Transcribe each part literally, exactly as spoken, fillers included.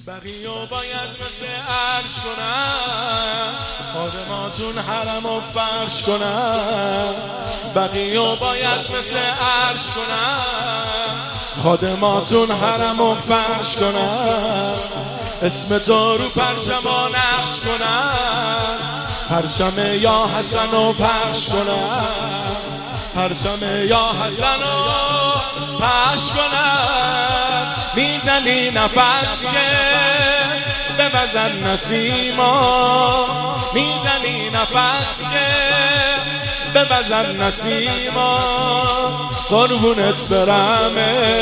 بقیه باید مثل عرش کنن، خادماتون حرمو فرش کنن. بقیه باید مثل عرش کنن، خادماتون حرمو فرش کنن. اسم تو رو پرچما نقش کنن، پرچم یا حسنو پخش کنن. پرچم یا حسنو پخش کنن. میزنی نفس که بوزن نسیما، میزنی نفس که بوزن نسیما. قربونت برم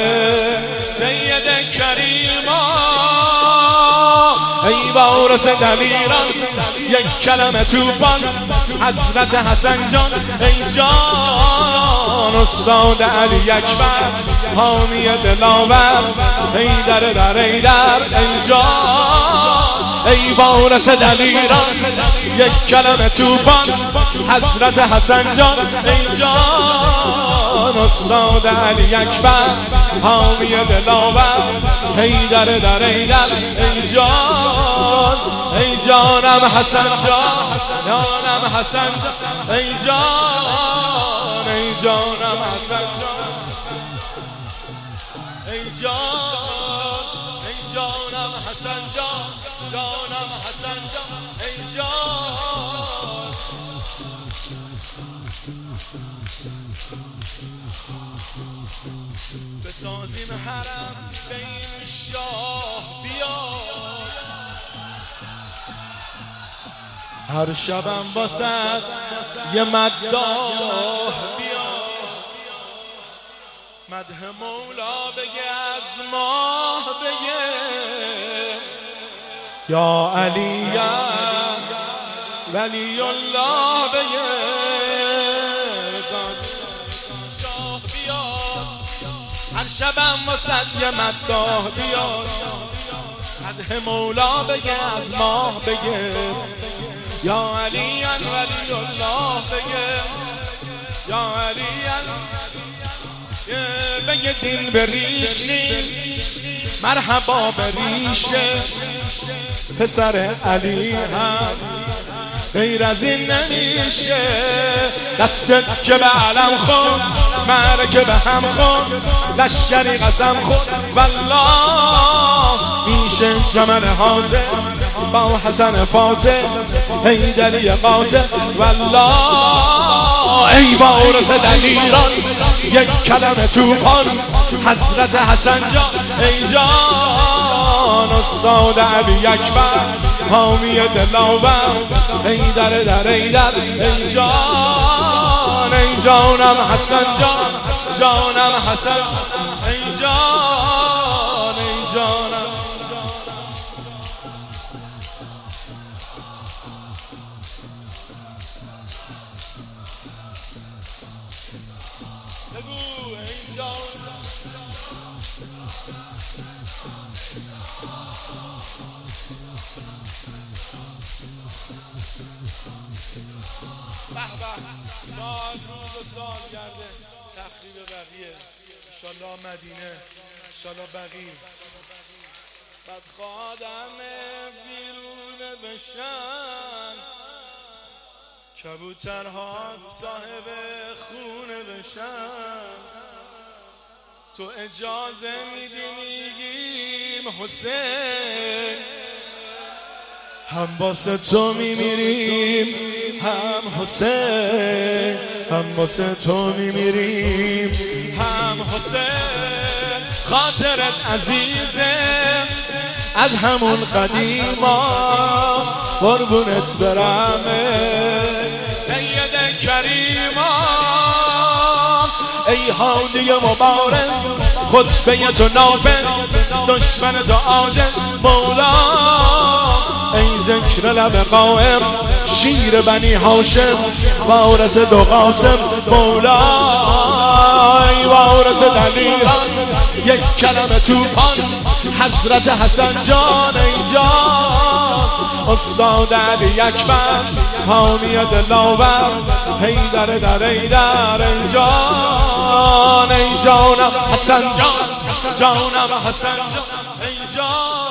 سید کریما. ای وارث دلیران یک کلمه توفان، حضرت حسن جان ای جان. استاد علی اکبر حامی دلاور، ای در در ای در ای جان. ای وارث دلیران یک کلمه توفان، حضرت حسن جان ای جان. استاد علی اکبر حامی دلاور، ای در در ای در ای جان. ای جانم حسن جان، جانم حسن جان ای جان. ای جانم حسن جان ای جان. ای جانم حسن جان، جانم حسن جان ای جان. بسازیم حرم به این شاه بیاد، هر شبم واسد یه مداح بیاد. مدح مولا بگه از ماه بگه، یا علی یا ولی الله بگه. شاه بیاد هر شبم واسد یه مداح بیاد. مدح مولا بگه از ماه بگه، یا علی ولی الله بگه. یا علی بگه دین به ریش نیست، مرحبا به ریشه. پسر علی هم غیر از این نمیشه. دستت که به علم خود، مرکه به هم خود، لشکری قسم خود والله. میشه جمل حاضر با حسن فاتح، حیدری قاطع والله. ای وارث دلیران یک کلمه توفان، حضرت حسن جان ای جان. استاد علی اکبر حامی دلاور، ای در در ای در ای جان. ای جانم حسن جان، جانم حسن ای جان. ای جانم بگو ای جان. به به سال روز و سال گرده تخریب بقیه، انشالله مدینه، انشالله بقیه. بعد خادم بیرون بشن، کبوترها صاحب خونه بشن. تو اجازه میدی میگیم حسین، هم واسه تو میمیریم هم حسین. هم واسه تو میمیریم هم حسین. خاطرت عزیزه از همون قدیما، قربونت برم سید کریما. ای هادی مبارز خطبه تو نافذ، دشمن تو عاجز مولا. ای ذکر لب قائم شیر بنی هاشم، وارث دو قاسم مولا. ای وارث دلیران یک کلمه توفان، حضرت حسن جان ای جان. استاد علی اکبر حامی دلاور، حیدر در حیدر ای جان. ای جانم حسن جان، جانم حسن جان ای جان.